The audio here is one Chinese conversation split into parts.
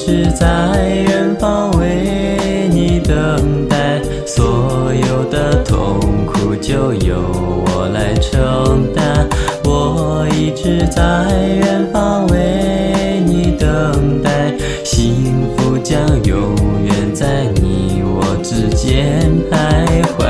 直在远方为你等待，所有的痛苦就由我来承担。我一直在远方为你等待，幸福将永远在你我之间徘徊。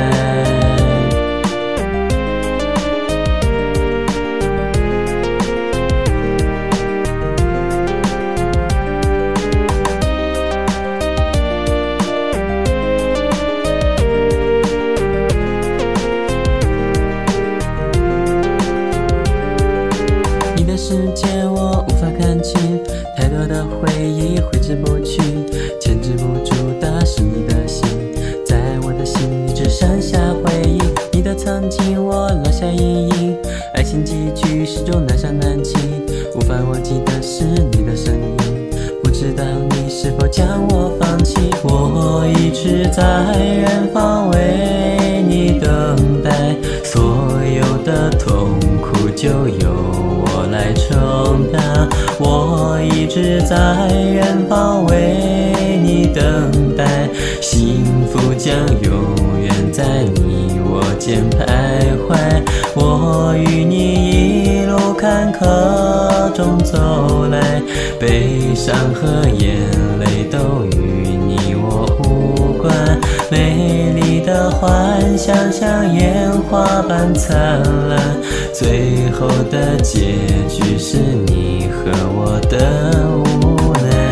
世界我无法看清，太多的回忆挥之不去，牵制不住的是你的心，在我的心里只剩下回忆。你的曾经我留下阴影，爱情几句始终难舍难弃，无法忘记的是你的声音，不知道你是否将我放弃。我一直在远方为你等待，所有的痛苦就由我来承担。我一直在远方为你等待，幸福将永远在你我间徘徊。我与你一路坎坷中走来，悲伤和眼泪都与你我无关。美丽的幻想像烟花般灿烂，最后的结局是你和我的无奈。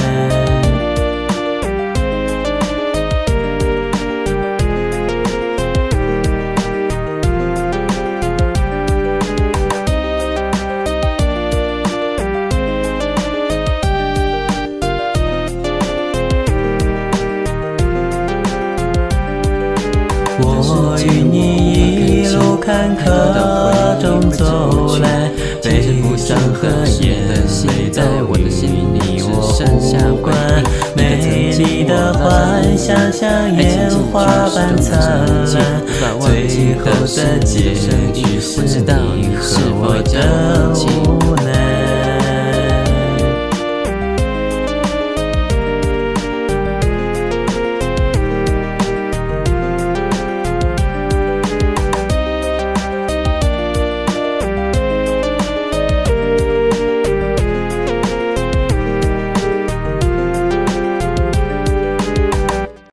我与你一路坎坷中走来，悲伤和眼泪都与你我无关。美丽的幻想像烟花般灿烂，最后的结局是你